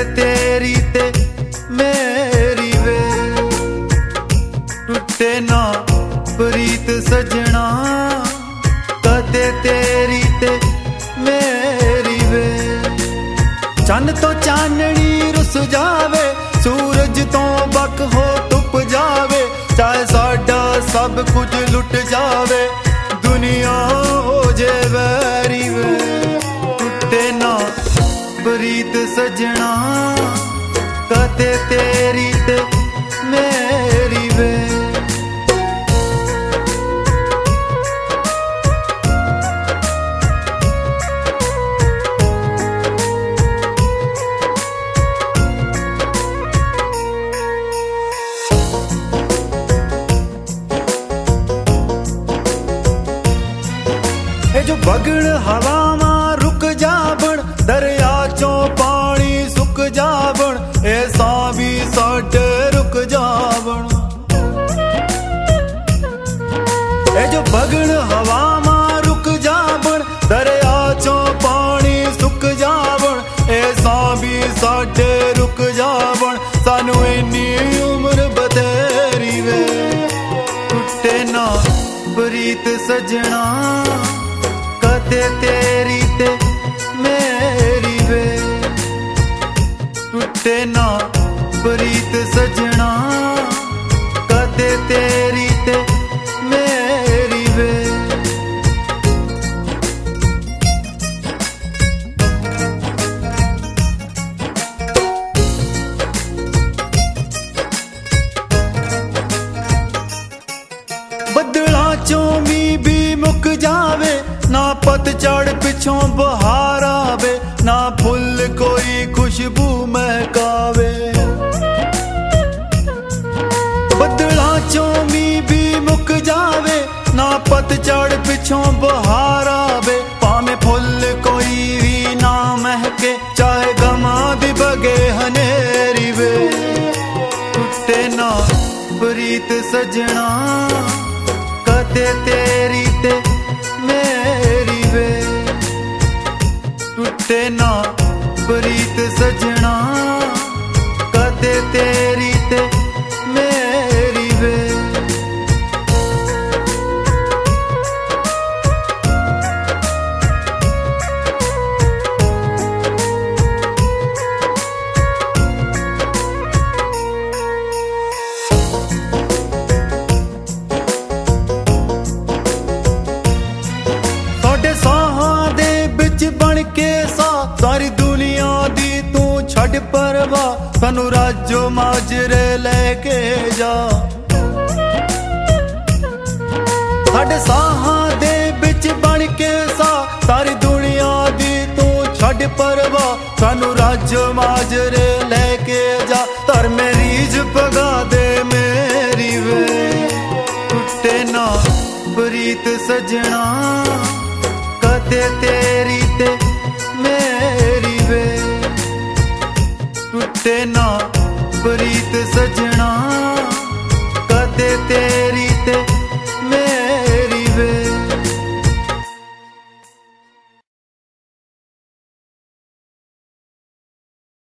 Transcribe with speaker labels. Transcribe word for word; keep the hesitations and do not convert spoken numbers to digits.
Speaker 1: तेरी ते मेरी वे, टुटे ना प्रीत सजना कदे तेरी ते मेरी वे। चन्न तो चाननी रुस जावे, सूरज तो बक हो टुप जावे, चाहे साडा सब कुछ लुट जावे, दुनिया हो जे वैरी वे, टुटे ना प्रीत सजना कदे तेरी ते मेरी वे। जो बगड़ हवा मां रुक जावण, दरिया चों पानी सुक जावण, ऐसा भी साडे रुक जावण। ए जो बगड़ हवा मां रुक जावण, दरिया चों पानी सुक जावण, ऐसा भी साडे रुक जावण, सानू इन्नी उम्र बतेरी वे, टुटे ना प्रीत सजना कदे तेरी ते मेरी वे, टुटे ना प्रीत सजना कदे तेरी ते मेरी वे। बदला चों मी भी मुक जावे, ना पतझड़ पिछों बहार आवे, ना फुल कोई खुशबू महकावे। बदला चों मी भी मुक जावे, ना पतझड़ पिछों बहार आवे, भाਵੇਂ फुल कोई भी ना महके, चाहे गमा भी बगे हनेरी वे, टुटे ना प्रीत सजना कदे तेरी ते मेरी वे, टुटे ना प्रीत सजना कदे तेरी ते मेरी वे। बन के सा सारी दुनिया दी तू छड़ परवा, सानू राजो माजरे लेके जा, साडे साहां दे बिच बन के सा सारी दुनिया दी तू छड़ परवा, सानू राजो माजरे लेके जा, तर मेरीज पगा दे मेरी वे, टुटे ना प्रीत सजना कदे तेरी ते मेरी वे, टुटे ना प्रीत सजना कदे तेरी